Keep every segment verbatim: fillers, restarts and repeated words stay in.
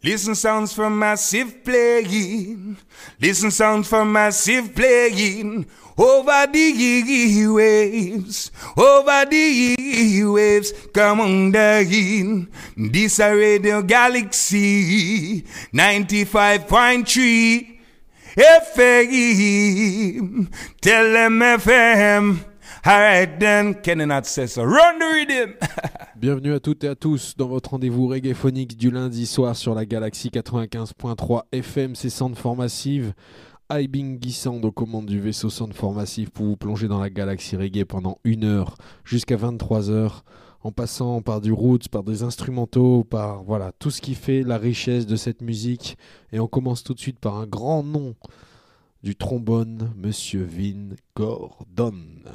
Listen sounds from massive playing. Listen sounds from massive playing. Over the waves, over the waves, come on down. This a Radio Galaxy ninety-five point three F M. Tell them F M. Alright then, Kenny says so. Run the rhythm. Bienvenue à toutes et à tous dans votre rendez-vous reggaephonique du lundi soir sur la Galaxie quatre-vingt-quinze point trois F M. C'est Soundform Massive. Aibing Sound aux commandes du vaisseau Soundform Massive pour vous plonger dans la galaxie reggae pendant une heure jusqu'à vingt-trois heures, en passant par du roots, par des instrumentaux, par voilà tout ce qui fait la richesse de cette musique. Et on commence tout de suite par un grand nom du trombone, Monsieur Vin Gordon.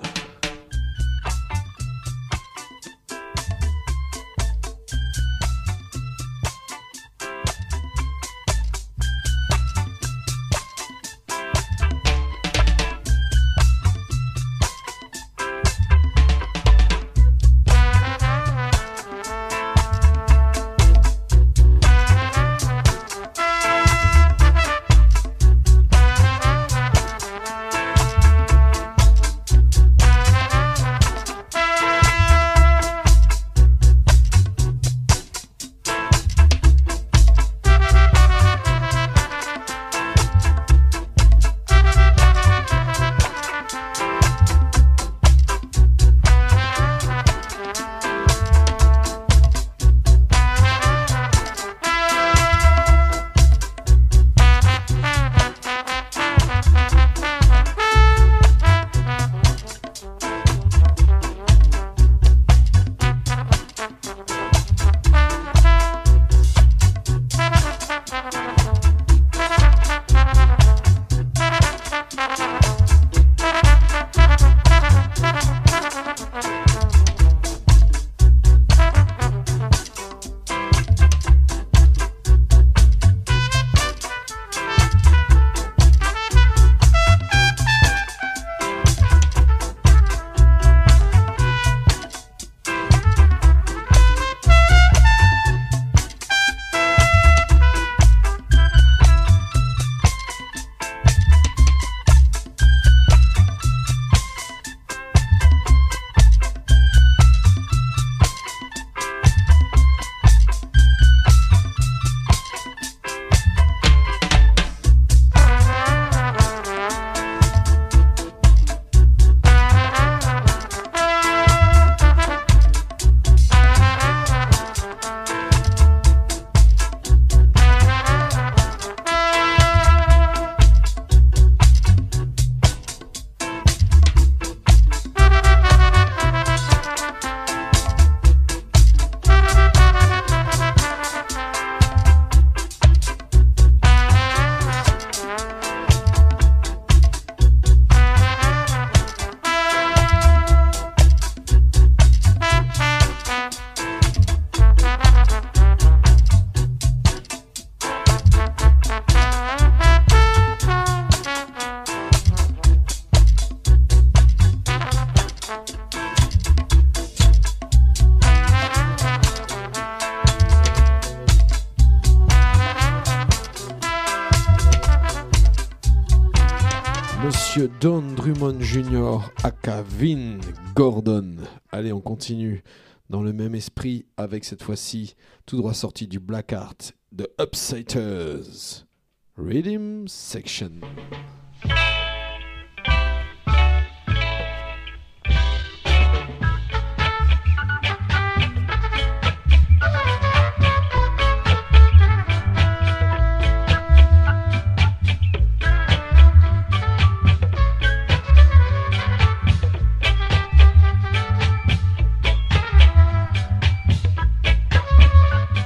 Don Drummond Junior aka Vin Gordon. Allez, on continue dans le même esprit avec cette fois-ci tout droit sorti du Black Art de Upsighters Rhythm Section.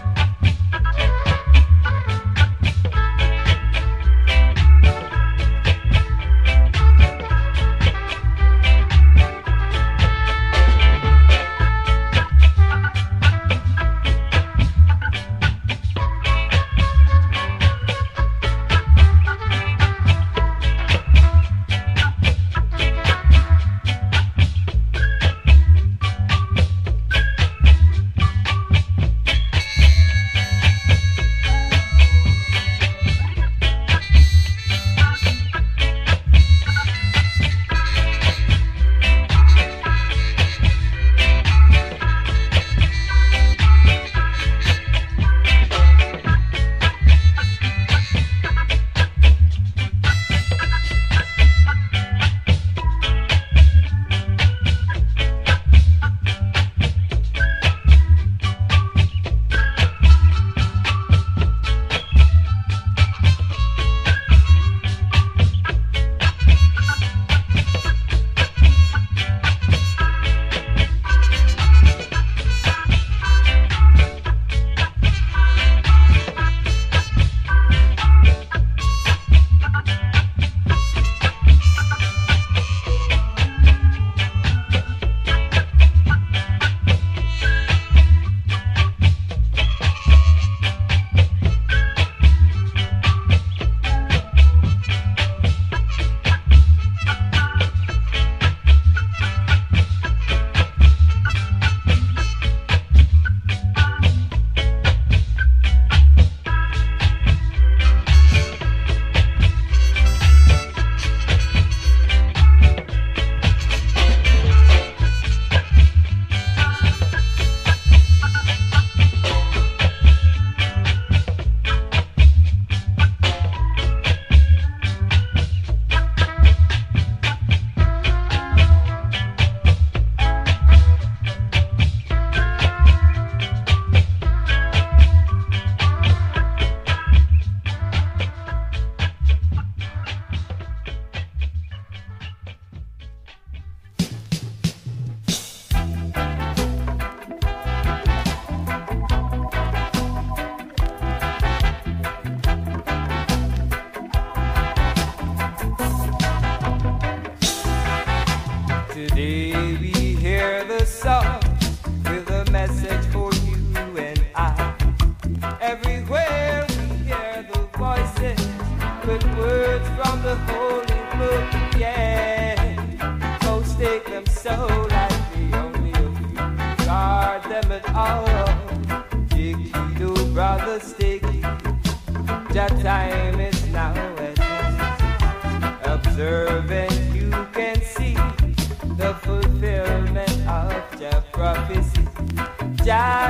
We'll be right back.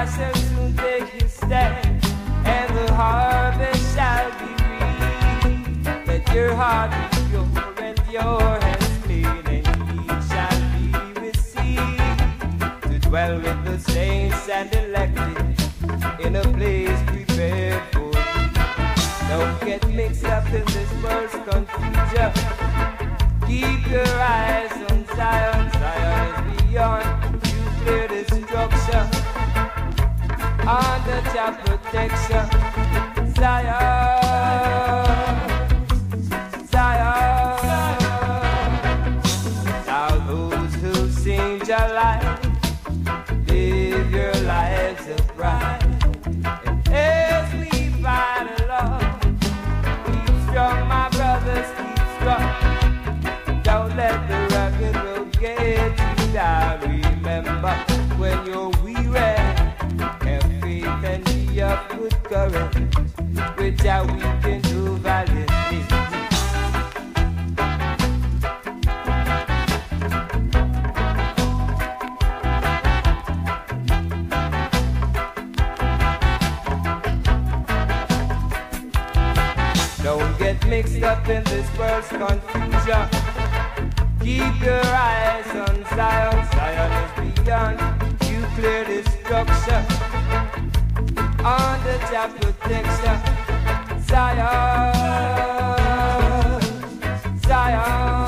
shall soon take his stand, and the harvest shall be reaped. Let your heart be pure and your hands clean, and ye shall be received to dwell with the saints and elected in a place prepared for you. Don't get mixed up in this world's confusion. Keep your eyes on Zion. Zion is beyond nuclear destruction, under your protection. Zion, Zion. Now those who sing your life, live your lives upright. And as we fight along, keep strong, my brothers, keep strong. Don't let the rugged road get you down. Remember, when you're weary, have faith and be of good courage, which are we can do valiantly. Don't get mixed up in this world's confusion. Keep your eyes on Zion. Zion is beyond nuclear destruction, under your protection. Zion, Zion.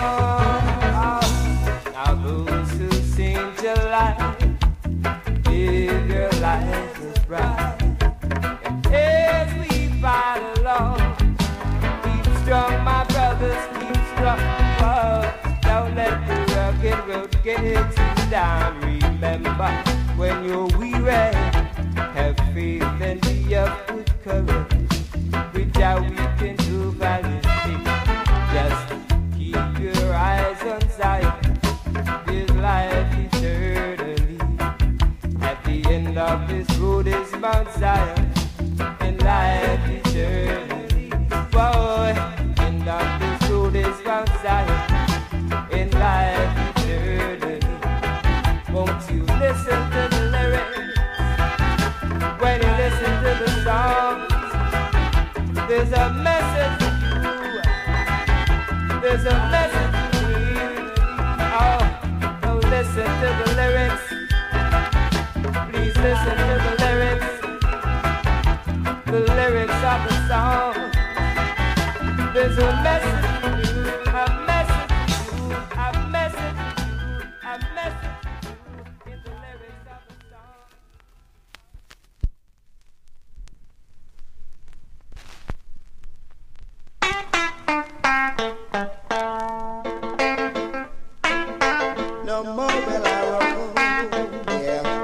Now those who sing your life, live your lives as bright. And as we fight along, keep strong, my brothers, keep strong. Oh, don't let the rugged road get you down. Remember, when you're weary, have faith and be of good courage, which are we can do valiantly. Just keep your eyes on Zion. There's life eternally. At the end of this road is Mount Zion, and life eternally. Boy, end of this road is Mount Zion, in life eternally. Won't you listen to the lyrics? When you listen to the songs, there's a message for you. There's a message for you. Oh, don't listen to the lyrics. Please listen to the lyrics. The lyrics of the song. There's a message for you. A message for you. A message for you. A message for you in the lyrics of the song. No more will I roam, yeah, yeah.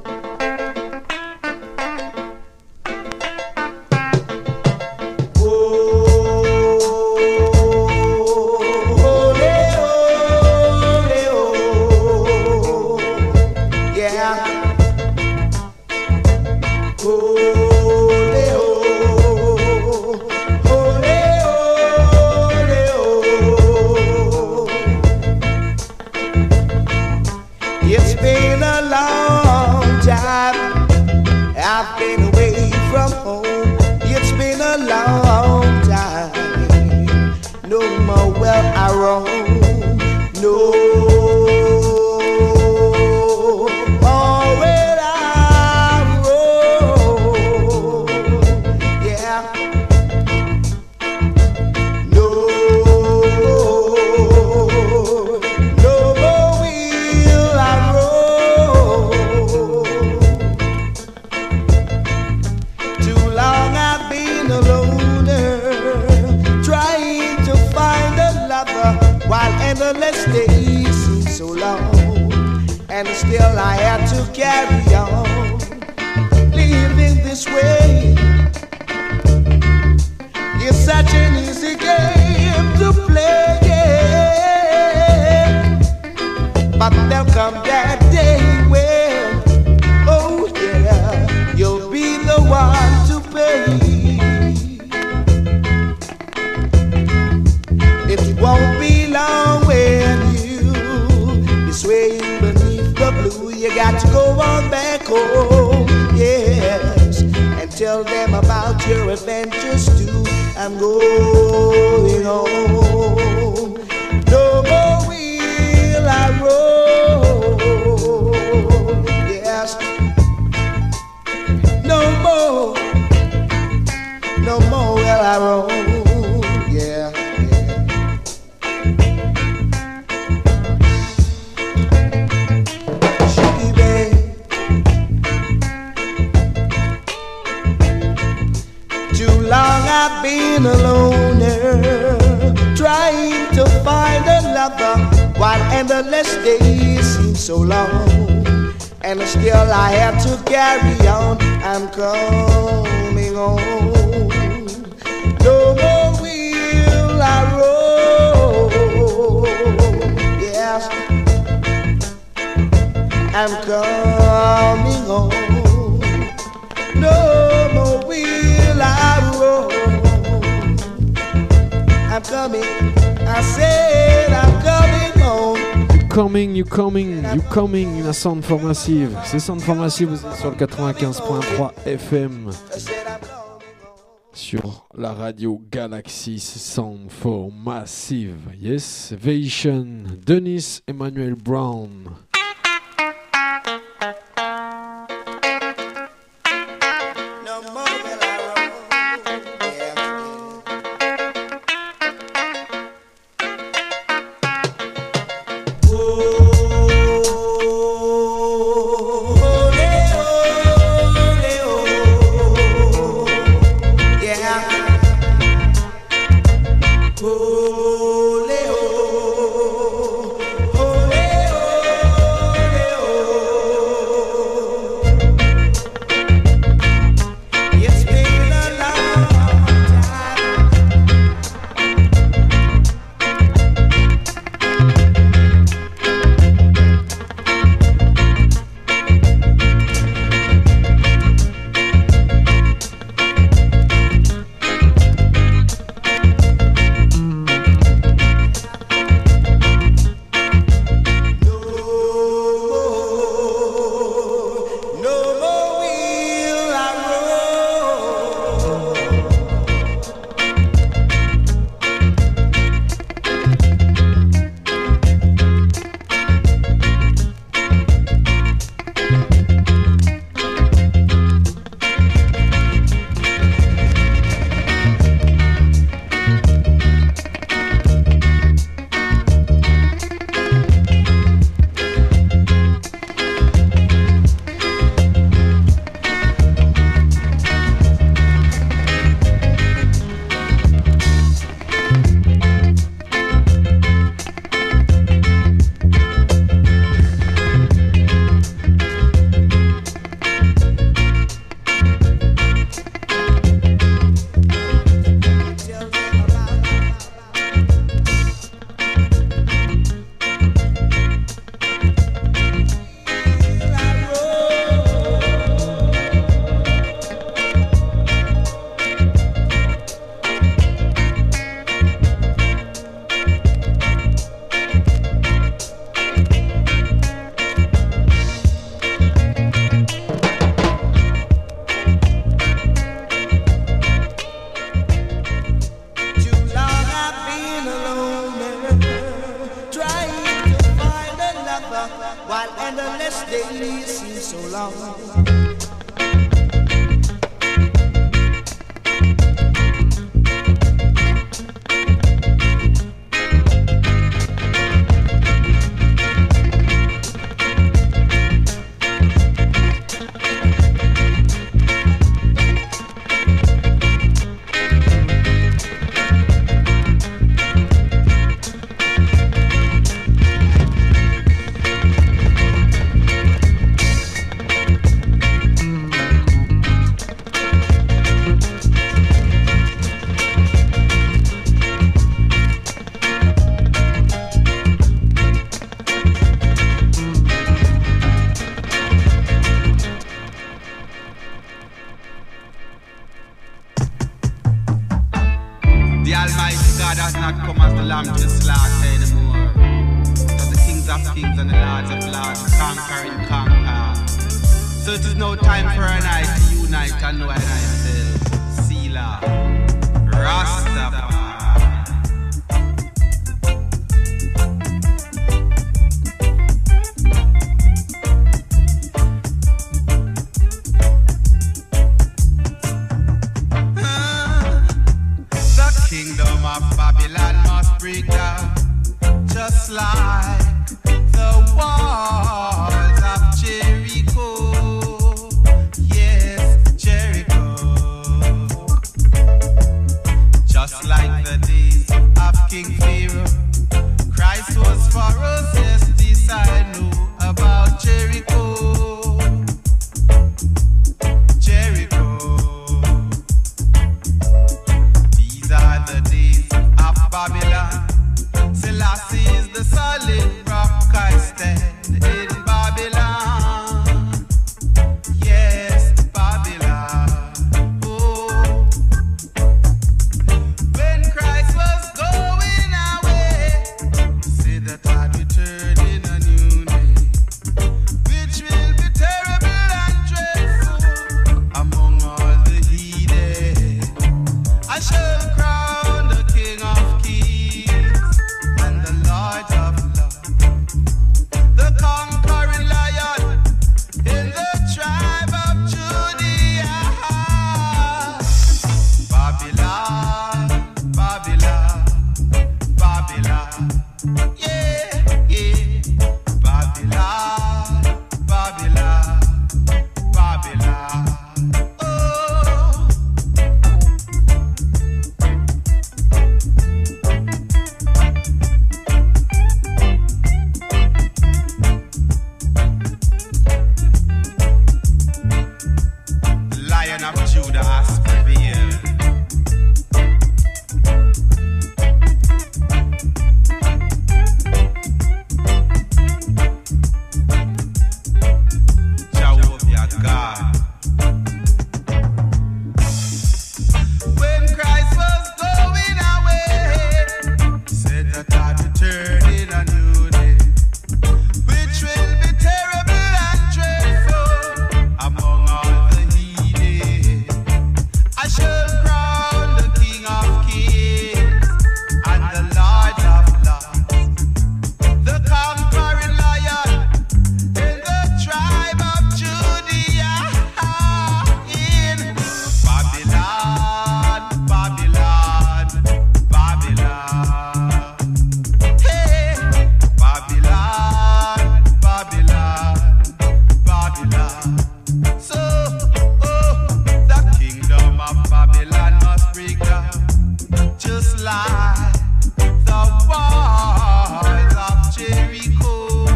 Oh, ole, ole, oh, yeah. Ole, oh, ole, ole, oh. It's been a long time I've been away from home. It's been a long time. No more will I roam. No more will I roam. Yeah. No, no more will I roam. Too long I've been a loner, trying to find a lover, while endless days seem so long, and still I had to carry on, living this way. It's such an easy game to play, yeah. But there'll come that day when, oh yeah, you'll be the one to pay. It won't be long when you be swaying beneath the blue. You got to go on back home. Tell them about your adventures too. I'm going home. No more will I roam. Yes. No more. No more will I roam. Yeah. I've been a loner, trying to find a lover, while endless days seem so long, and still I have to carry on. I'm coming home. No more will I roam. Yes, I'm coming home. No more will I roam. I'm coming, I said I'm coming home. You coming, you coming, you coming, la Sound for Massive. C'est Sound for Massive, vous êtes sur le quatre-vingt-quinze point trois F M. Sur la radio Galaxy Sound for Massive. Yes, Vacation, Dennis Emmanuel Brown. So it is no time for an eye to unite and know I Lion of Judah has prevailed. Jehovah God. When Christ was going away, said that I'd return in a new day, which will be terrible and dreadful among all the heathen. I shall crown the King of Kings and the Lord of Lords, the conquering Lion in the tribe of Judah. In Babylon, Babylon, Babylon. Hey, Babylon, Babylon, Babylon. So, oh, the kingdom of Babylon must break down, just like the walls of Jericho.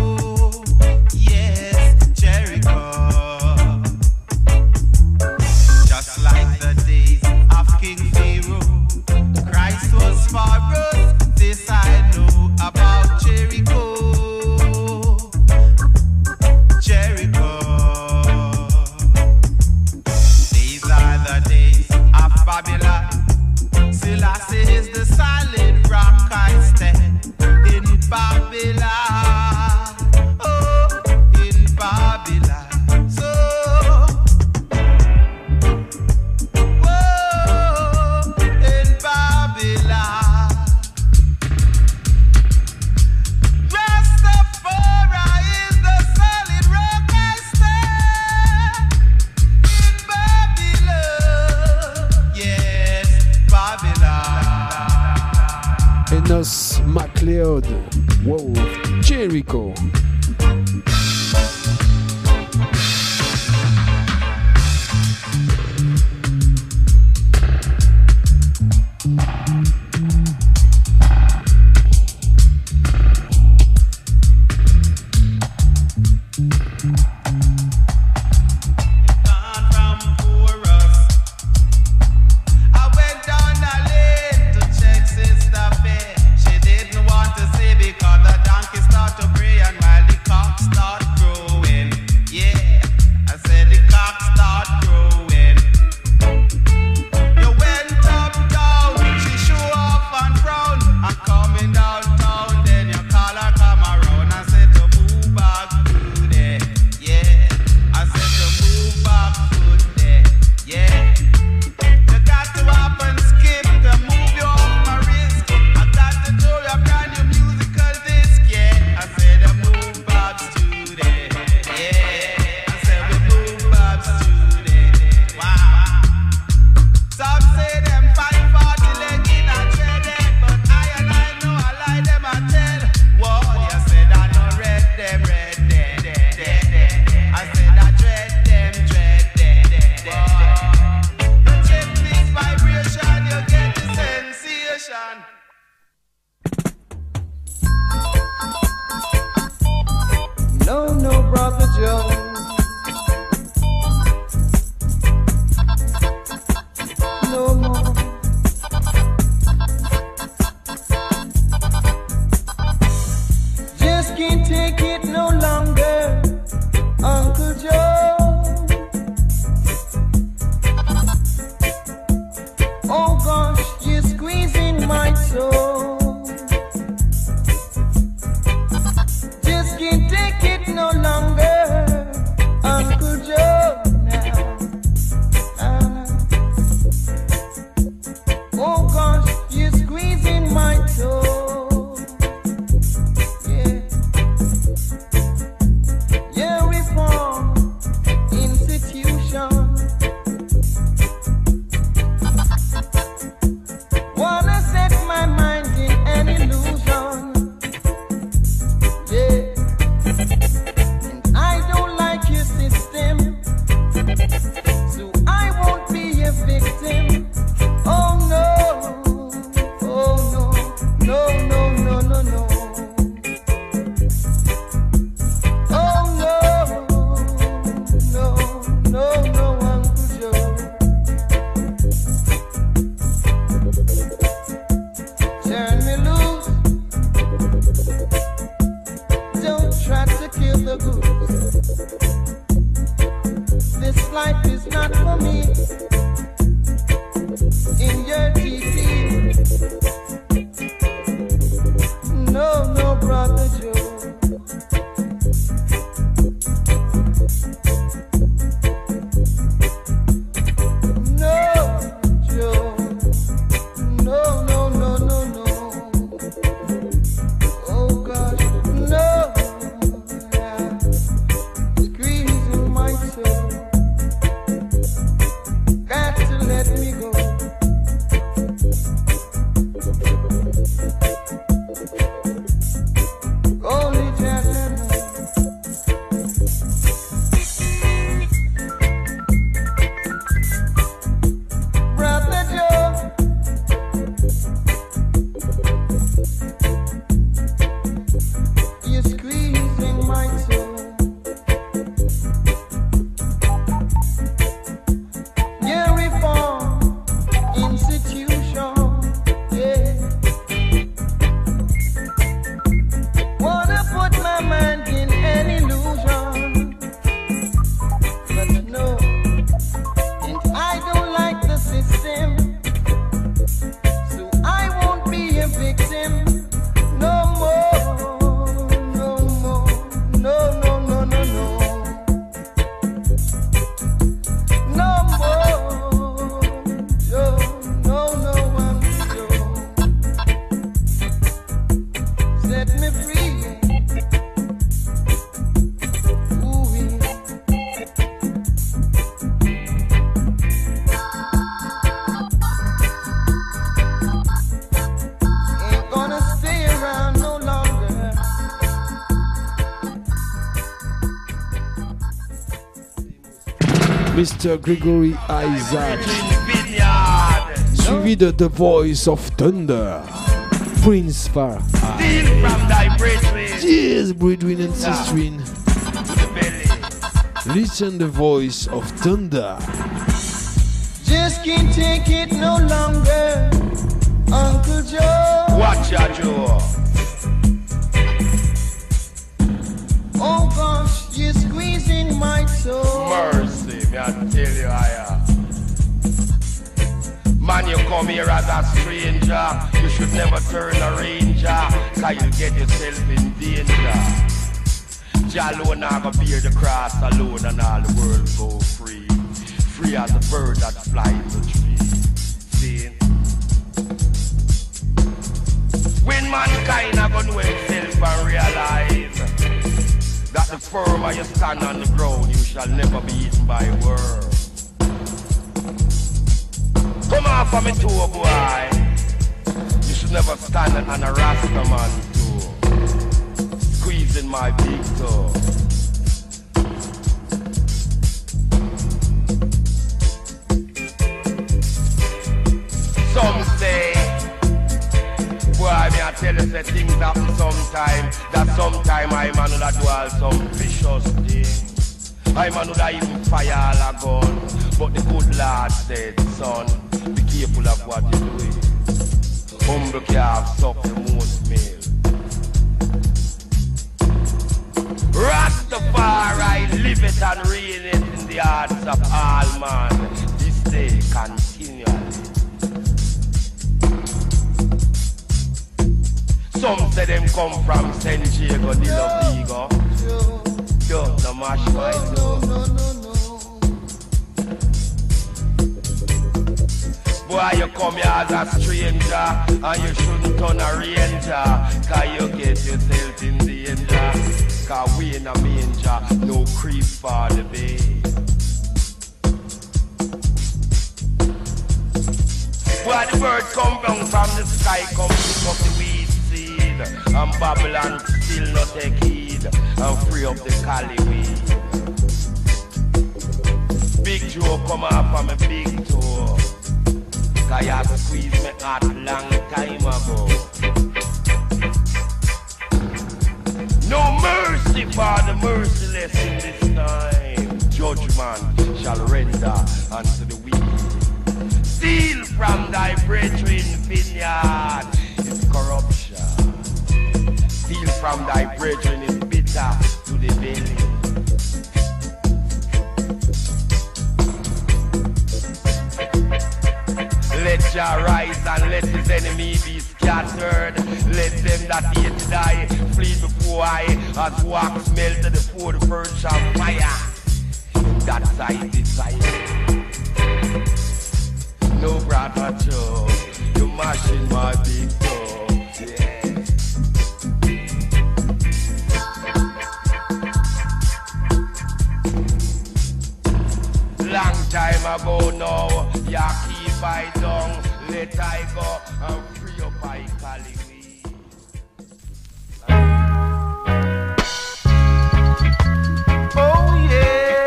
Yes, Jericho. Just like the days of King Pharaoh, Christ was for us. This I know about Jericho. Jericho. These are the days of Babylon. Selassie is the solid rock I stand in Babylon. Oh, in Babylon. So, whoa, in Babylon. Rastafari is the solid rock I stand in Babylon. Yes, Babylon. Enos McLeod, wow, Jericho. Gone from Porus. I went down the lane to check Sister Fair. She didn't want to see because the donkey started to pray, and while let me go. Only just Brother Joe, you're squeezing my soul. Your reform institution, yeah. Wanna put my mind in an illusion, but no, and I don't like the system, so I won't be a victim no more, no more, no, no, no, no, no, no more, Joe, no, no, I'm Joe, set me free, ooh, ain't gonna stay around no longer. Mister Gregory Isaac, suivi de The Voice of Thunder, Prince Far. Steal from thy brethren Yes, brethren and sistren, to the belly. listen the Voice of Thunder. Just can't take it no longer, Uncle Joe. Watch out, Joe. Oh gosh, you're squeezing my soul. Mercy, me I tell you, I am. Man, you come here as a stranger. You should never turn a ranger, cause you'll get yourself in danger. Jah alone not gonna bear the cross alone, and all the world go free. Free as a bird that flies the tree. See? When mankind are gonna know himself and realize that the firmer you stand on the ground, you shall never be eaten by a worm. Come on for me too, boy. You should never stand on a Rasta man too, squeezing my big toe. Some say, boy, me I tell you say things happen sometime. That sometime I man would do all some vicious things. I man would even fire all a gun. But the good Lord said, son, be careful of what you doing. Humble calf suck the most milk. Rastafari live it and reign it in the hearts of all man. This day continually. Some say them come from San Diego, the love ego. Don't no mash my door. No, no, no, no. Boy, you come here as a stranger, and you shouldn't turn a ranger, cause you get yourself in danger. Cause we in a manger, no creep for the bay. Boy, the bird come down from the sky, come pick up the weed seed, and Babylon still not take heed, and free up the Cali weed. Big Joe come off from a big toe, cause you have squeezed me heart long time ago. No mercy for the merciless in this time. Judgment shall render unto the weak. Steal from thy brethren vineyard is corruption. Steal from thy brethren is bitter to the belly. Let Jah rise and let his enemy be scattered. Let them that hate die flee before I, as wax melted before the purge of fire. That's I desire. No brother Joe, you mashing my big toe. Yeah. Long time ago now, Ya keep I down, let I go and free up I calling me. Oh yeah.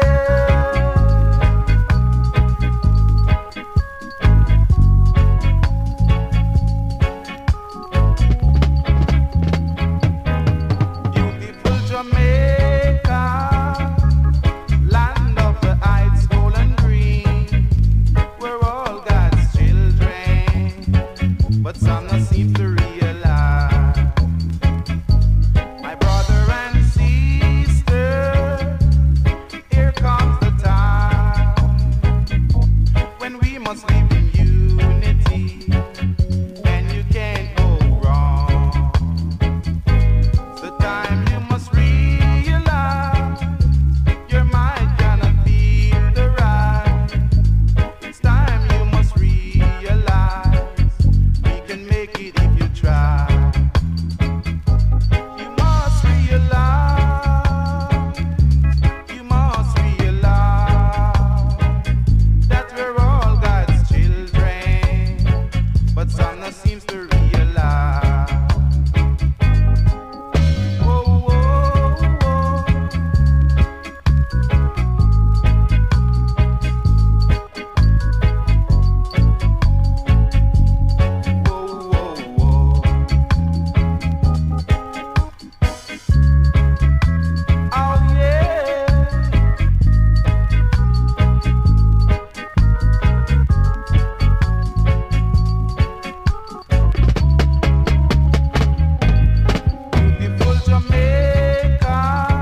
Beautiful Jamaica, land of the heights, golden green, we're all God's children, but some not seem to realize. My brother and sister, here comes the time when we must live in unity, and you can't go wrong. The time you must realize your mind cannot be the right. It's time you must realize we can make it if you try. You must realize, you must realize that we're all God's children, but some not seems to realize. Whoa, whoa, whoa. Whoa, whoa, whoa. Oh yeah. Beautiful Jamaica,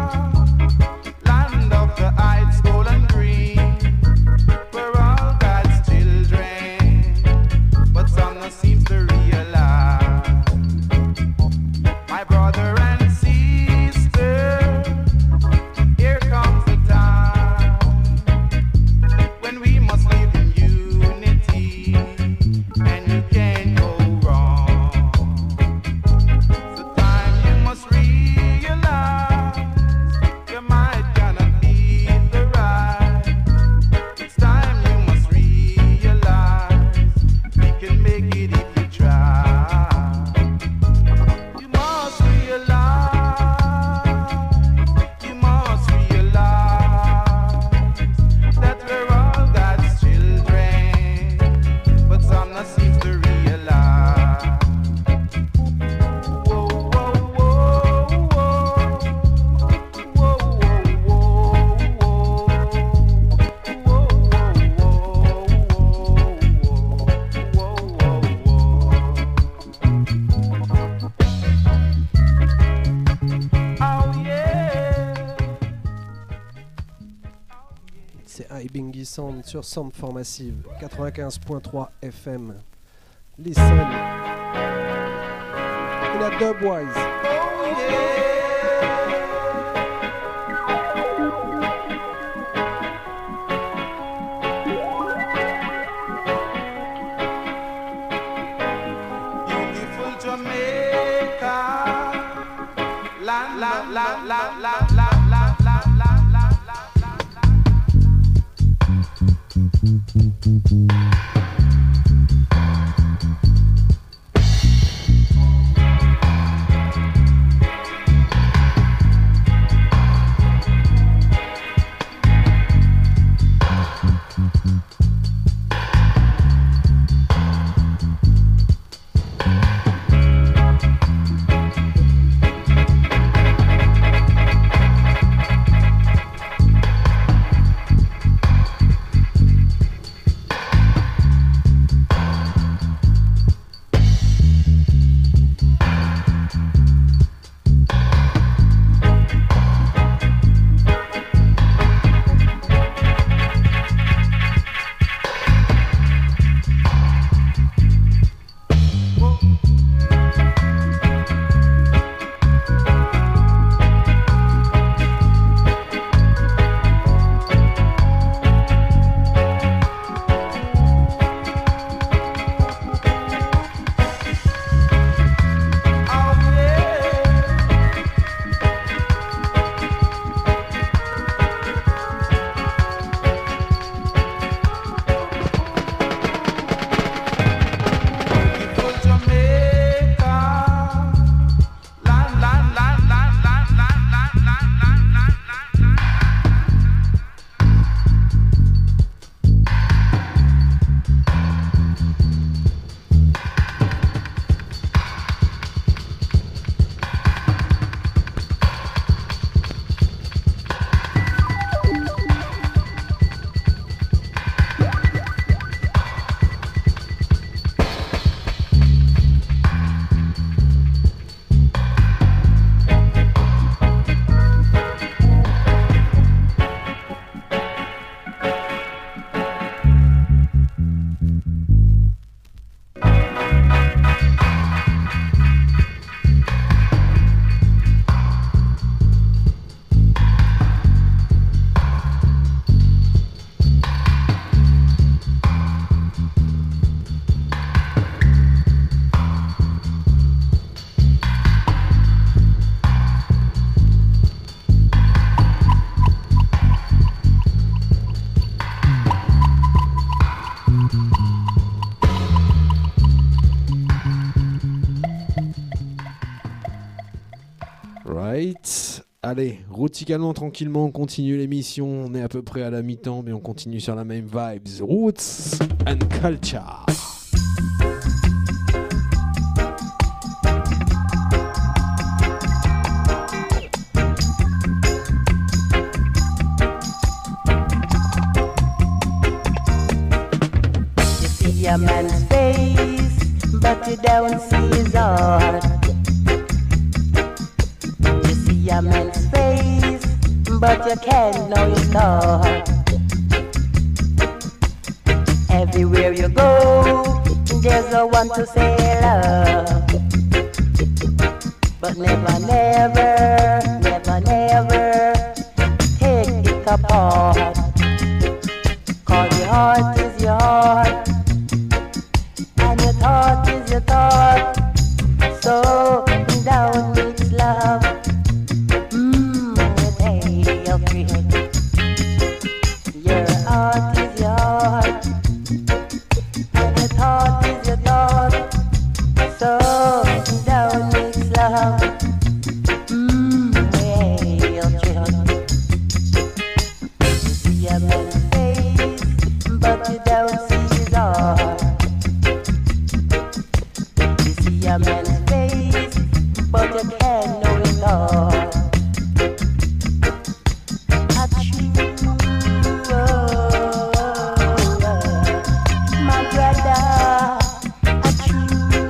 land of the heights, golden green, we're all God's children, but some not seems to realize. My brother and sister, here comes the time when we must live in unity, and you can't go wrong. The time you must realize your mind cannot be the right. It's time you must realize we can make it if you try. You must realize, you must realize that we're all God's children, but some not seem to realize. Whoa, whoa, whoa, whoa. Whoa, whoa, whoa, whoa. Whoa, whoa, whoa, whoa. Oh yeah. C'est iBingy Sound sur Sound for Massive quatre-vingt-quinze point trois F M. Listen in a dubwise. Beautiful Jamaica, land, land, land, land, land, land, land, land, land, land, land, Allez, routicalement, tranquillement, on continue l'émission. On est à peu près à la mi-temps, mais on continue sur la même vibes. Roots and Culture. A man's face, but you don't see his heart. You see a man's face, but you can't know his thought. Everywhere you go, there's a one to say love. But never, never, never, never take it apart. 'Cause your heart is your heart. Your thought is your thought, so down makes love. Mmm, hey, your friend. Your heart is your heart, and your thought is your thought, so down makes love. Mmm, hey, your friend. You see a man's face, but you don't see his heart. A man's face, but you can't know it all. A true, oh, my brother, a true,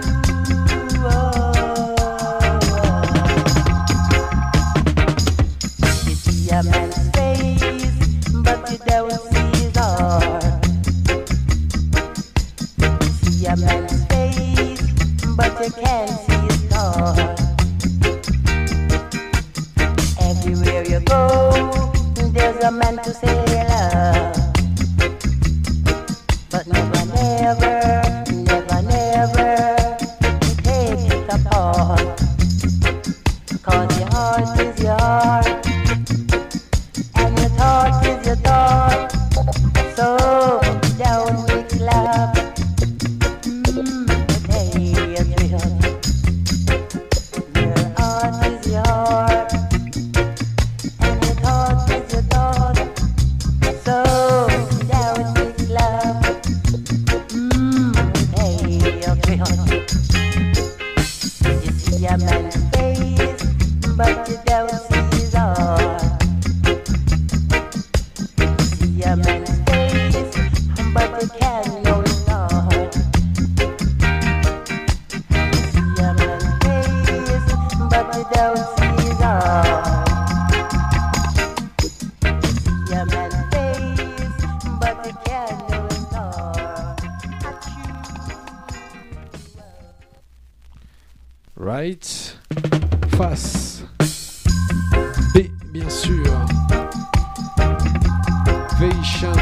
oh. You see a man's face, but you don't see his heart. You see a man's face, but you can't see his thought. Everywhere you go, there's a man to say love. But never, never, never, never take it apart. 'Cause your heart is your heart, and your thought is your thought. So don't make love. A man's face, but you don't see his heart. See a man's face, but you can't know his heart. See a man's face, but you don't see his heart. See a man's face, but you can't know his heart. Right, face, B bien sûr, Vation,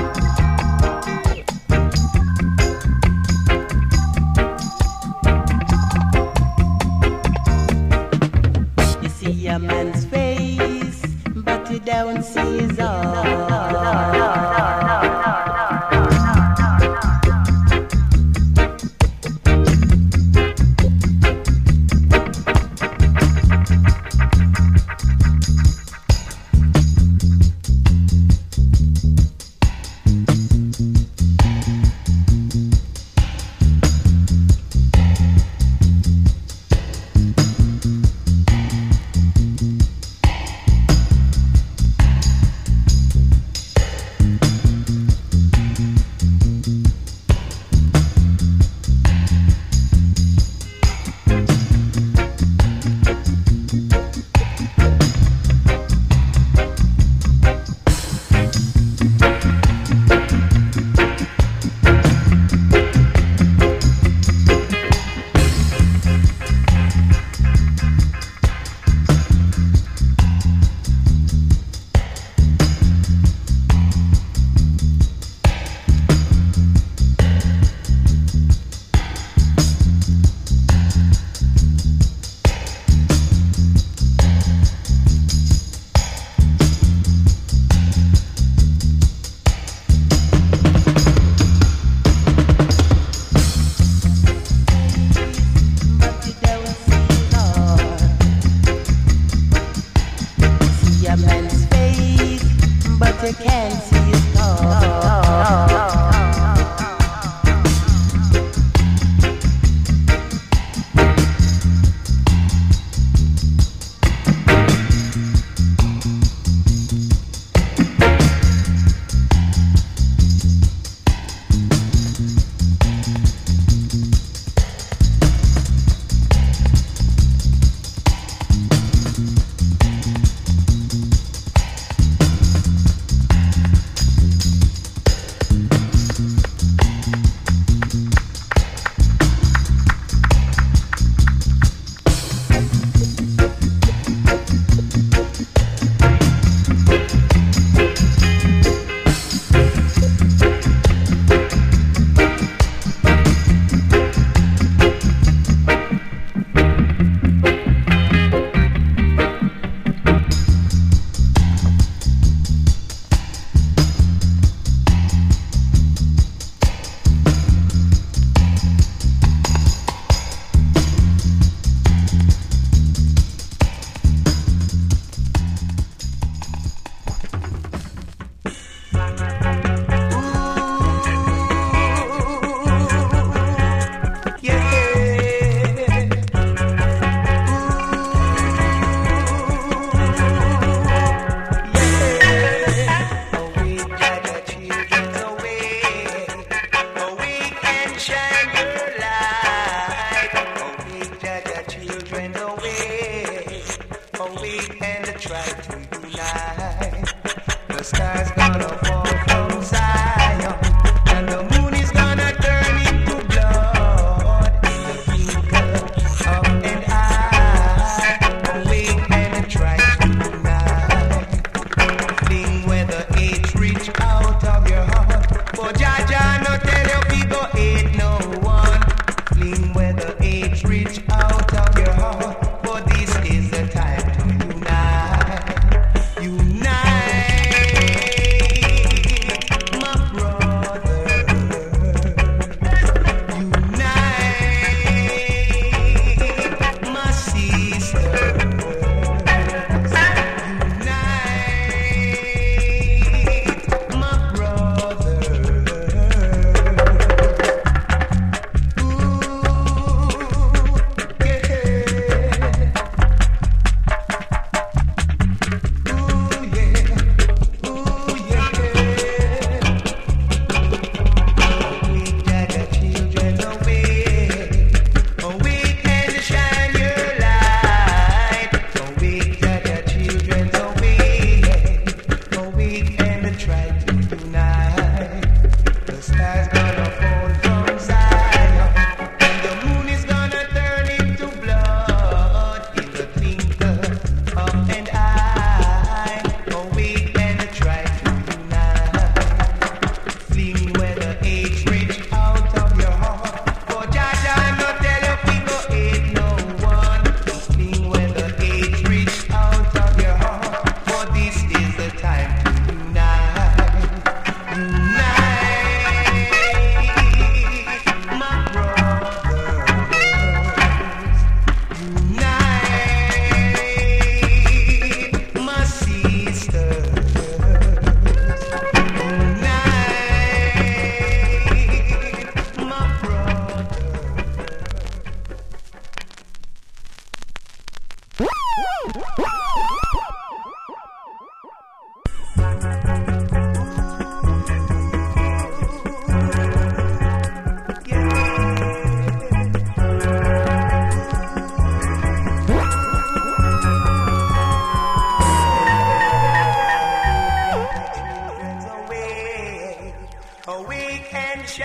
you see a man's face, but you don't see his heart.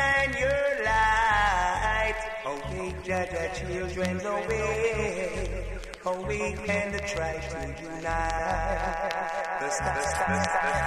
shine your light. Awake, Jaja, children, awake. Awake and try to unite. The star, star,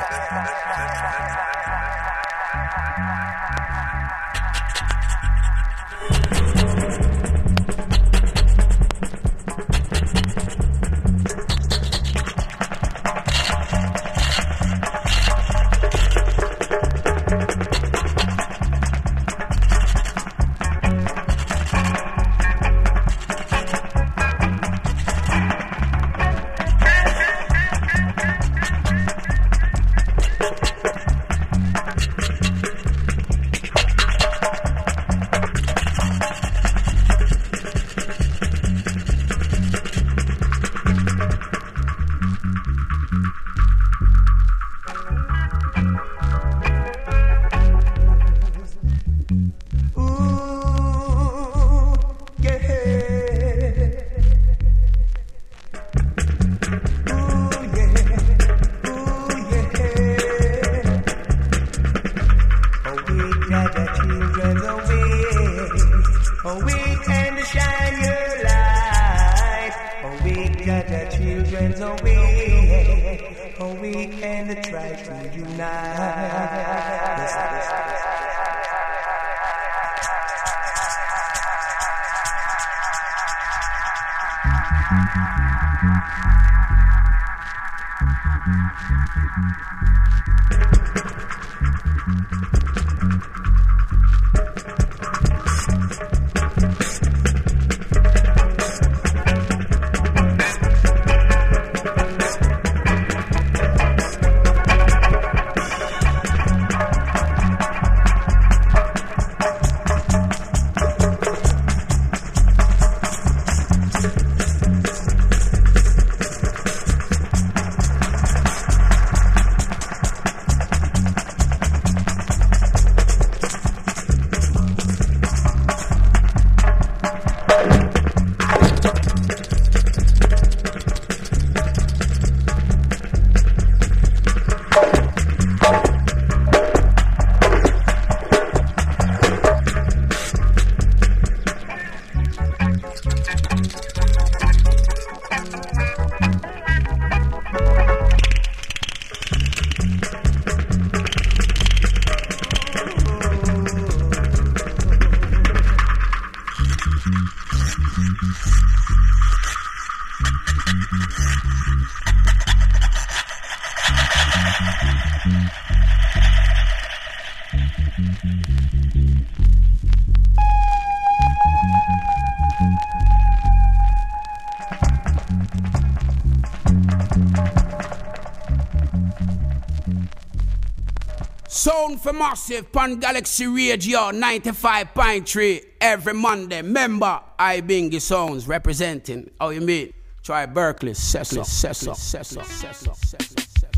Sound for Massive Pan Galaxy Radio ninety-five point three every Monday. Member I Bingy Sounds representing. How you mean? Try Berkeley, Cecil, Cecil, Cecil, Cecil, Cecil.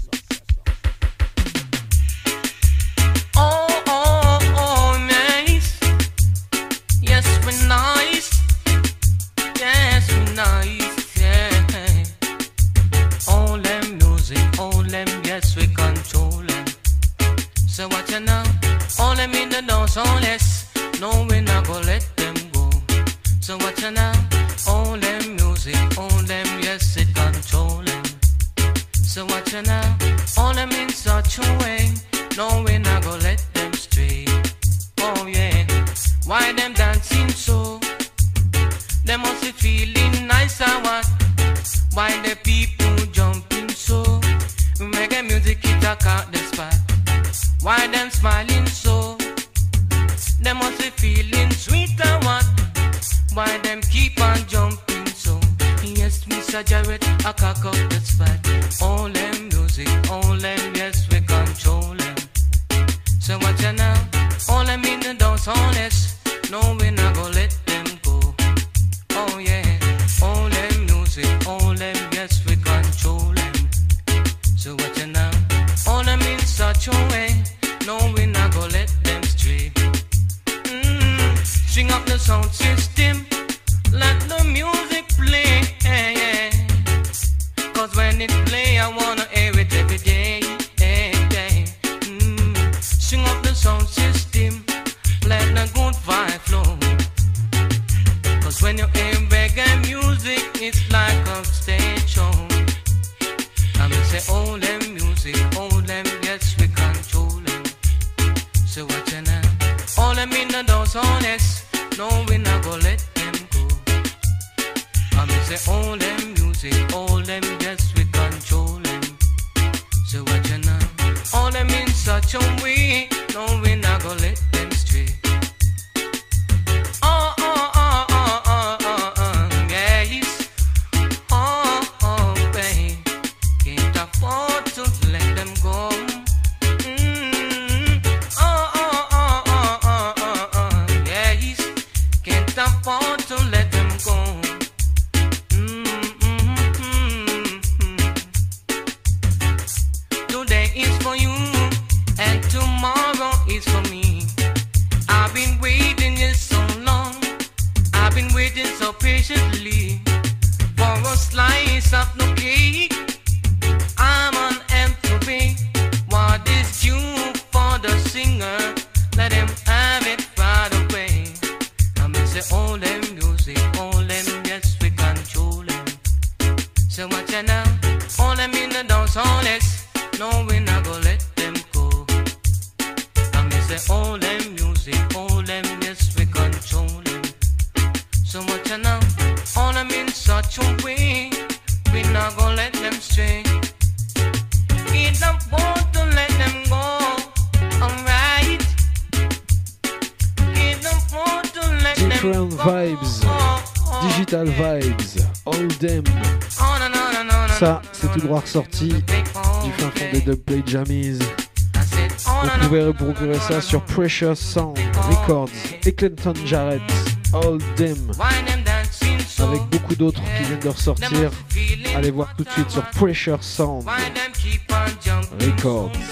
Oh, oh, oh, nice. Yes, we're nice. Yes, we're nice. Yeah. All them music, all them, yes, we control them. So what you know? All them in the dance, all less. No, we not gonna let them go. So what you know? All them music, all them, yes, it control them. So what you know? All them in such a way. No, we not gonna let them stray. Oh yeah. Why them dancing so? They must be feeling nice or what? Why the people jumping so? We make a music it a cut the spot. Why them smiling so? They must be feeling sweet or what? Why them keep on jumping so? Yes, Mister Jarrett, I cock up the spot. All them music, all them, yes, we control them. So what you know? All them in the dance, all this. No, we not gonna let them go. Oh yeah, all them music, all them, yes, we control them. So what you know? All them in such a way. No, we not gonna let them stray. Mm, string up the sound system, let the music play. Yeah, yeah. Cause when it play, I wanna hear it every day. Yeah, yeah. Mm, string up the sound system, let those honest, no, we not gonna let them go. I mean, say all them music, all them, yes, we control them. So what you know? All them in such a way, no, we not gonna let them stray. Oh, oh, oh, oh, oh, oh, oh, yes. Oh, oh, babe, can't afford to let them go. Mm. Oh, oh, oh, oh, oh, oh, oh, yes. Can't afford to let them go. Mm, mm, mm, mm. Today is for you, and tomorrow is for me. I've been waiting here so long. I've been waiting so patiently for a slice of no cake. I'm on empty. What is due for the singer? Let him have it right away. I mean, say all them music, all them, yes, we control them. So what you know? All them in the dance honest, no, we not gonna let them go. I mean, say all them music, all them, yes, we control them. So what you know? All them in such a way, we not gonna let them stray. Can't afford to let them go. Alright. Can't afford to let Different them go. vibes, digital vibes, all them. Oh, no, no, no, no, no. Ça, c'est tout droit ressorti du fin fond des Dubplate Jammies. Vous pouvez vous procurer ça sur Precious Sound Records et Clinton Jarrett, all them. Avec beaucoup d'autres qui viennent de ressortir. Allez voir tout de suite sur Precious Sound Records.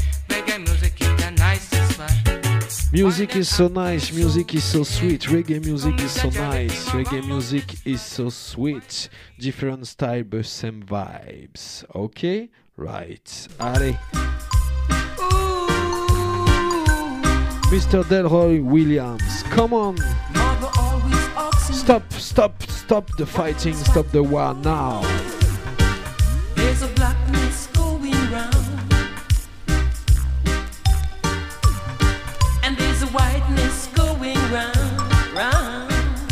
Music is so nice, music is so sweet, reggae music is so nice, reggae music is so sweet. Different style but same vibes. Ok? Right. Allez. Mister Delroy Williams, come on. Stop, stop, stop the fighting, stop the war now. There's a blackness going round, and there's a whiteness going round, round.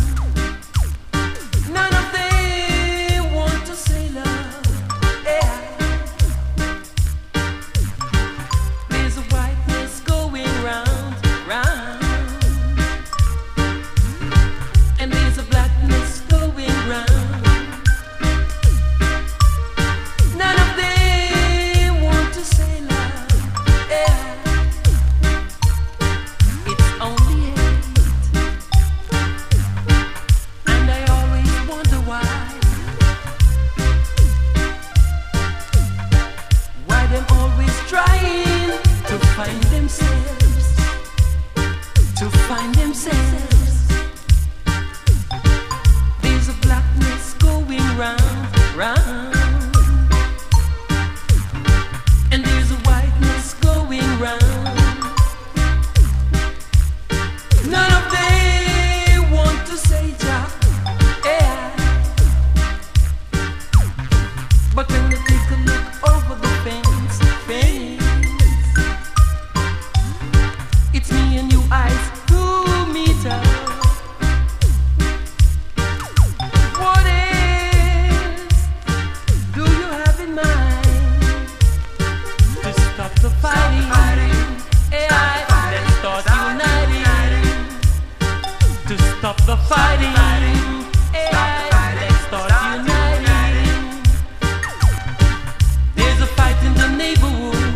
None of them want to say love, yeah. There's a whiteness going round, round, and there's a blackness going round. None of them want to say love, yeah. It's only hate, and I always wonder why. Why them always trying to find themselves, to find themselves. There's a blackness going round, round, and there's a whiteness going round. None of them want to say Jah, yeah. But when you take a look over the fence, fence, it's me and you eyes who meet up. What else do you have in mind to stop the fighting? Yeah, let's start uniting to stop the fighting. Yeah, let's start uniting. There's a fight in the neighborhood,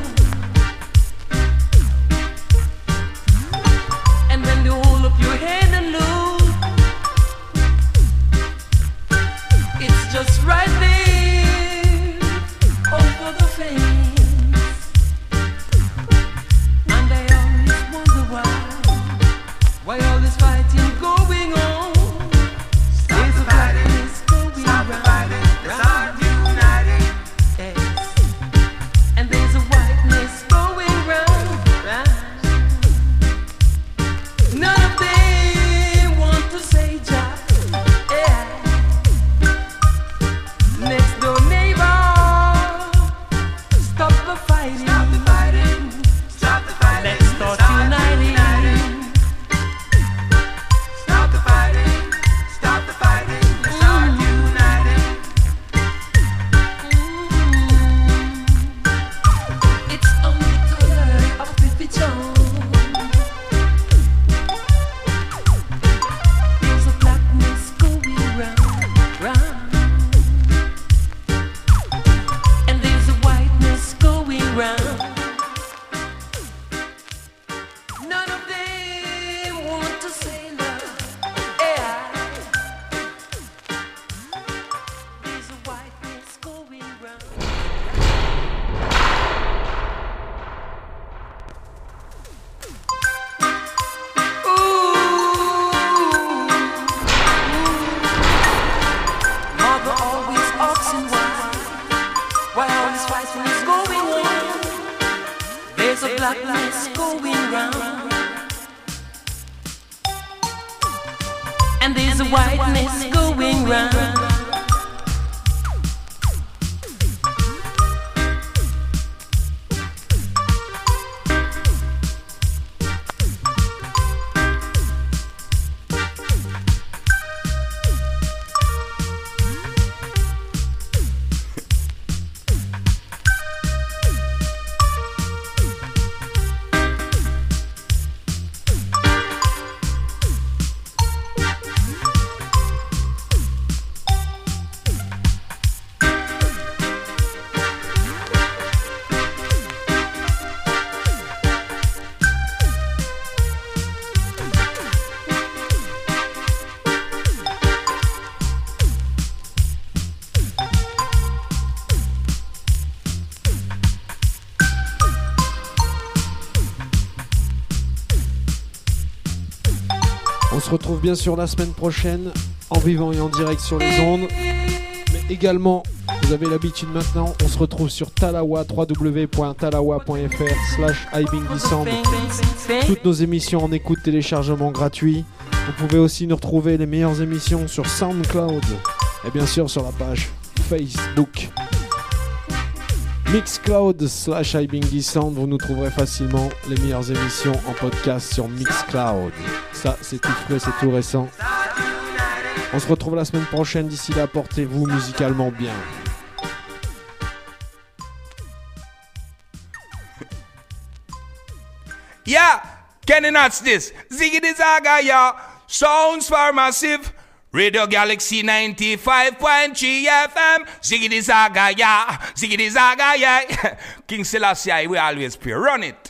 and when you hold up your head and look, it's just right there over the fence. And I always wonder why, why all this fighting going on. There's a blackness going round, round, yes. And there's a whiteness going round, round. None of them want to say Jah, yeah. Next door neighbor, stop the fighting, stop the fighting, stop the fighting. Let's start uniting blackness going round, and there's a whiteness going round. On se retrouve bien sûr la semaine prochaine en vivant et en direct sur les ondes. Mais également, vous avez l'habitude maintenant, on se retrouve sur Talawa, w w w point talawa point f r slash ibingisound. Toutes nos émissions en écoute téléchargement gratuit. Vous pouvez aussi nous retrouver les meilleures émissions sur SoundCloud et bien sûr sur la page Facebook. Mixcloud slash ibingisound, vous nous trouverez facilement les meilleures émissions en podcast sur Mixcloud. Ça, c'est tout frais, c'est tout récent. On se retrouve la semaine prochaine. D'ici là, portez-vous musicalement bien. Yeah, Kenny Nuts this. Ziggy the Zaga, yeah. Sounds for Massive. Radio Galaxy ninety-five point three F M. Ziggy the Zaga, yeah. Ziggy the Zaga, yeah. King Selassie, we always pray. Run it.